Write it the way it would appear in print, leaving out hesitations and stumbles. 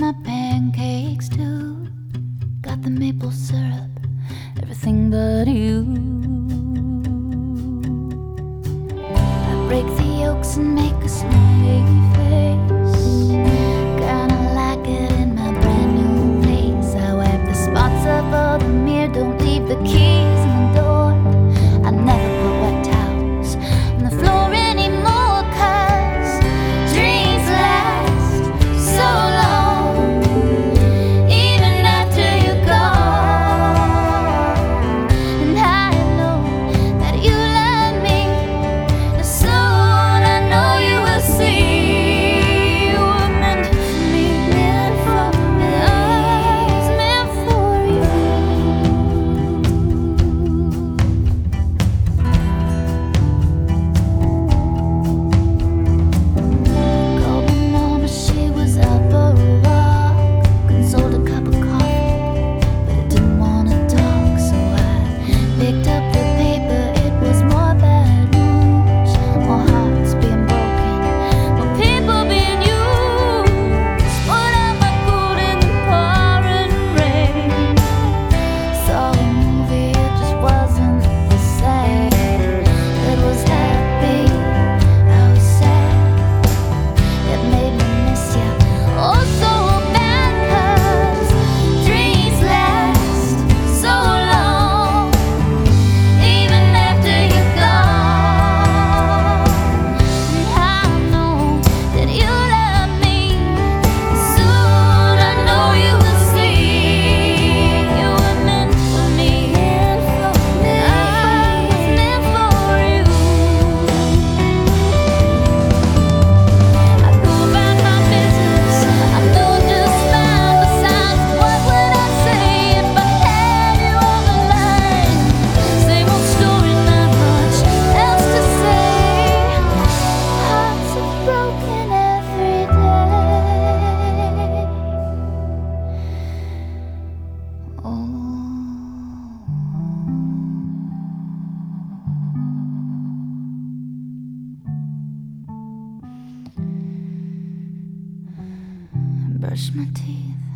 my pancakes too. Got the maple syrup, everything but you. I break the yolks and make a smiley face. Kinda like it in my brand new place. I wipe the spots up of the mirror, don't leave the keys in the door. I never put wet towels on the floor anymore, 'cause dreams last so long, even after you're gone. And I know that you love me, and soon I know you will see. You were meant for me, meant for me, I was meant for you. Called my mama, she was up for a walk. Consoled a cup of coffee, but it didn't wanna talk. So I picked up the paper, it was more bad news. More hearts being broken, more people being used. What am I good in the pouring rain? Saw a movie, it just wasn't the same. It was happy, I was sad. It made me miss you, oh so bad, 'cause dreams last so long, even after you're gone. And I know that you love me, soon I know you will see. You were meant for me, I was meant for you. I go about my business, I know just fine. Besides, what would I say if I had you on the line? Same old story, not much else to say. Hearts are broken every day. Oh. Brush my teeth,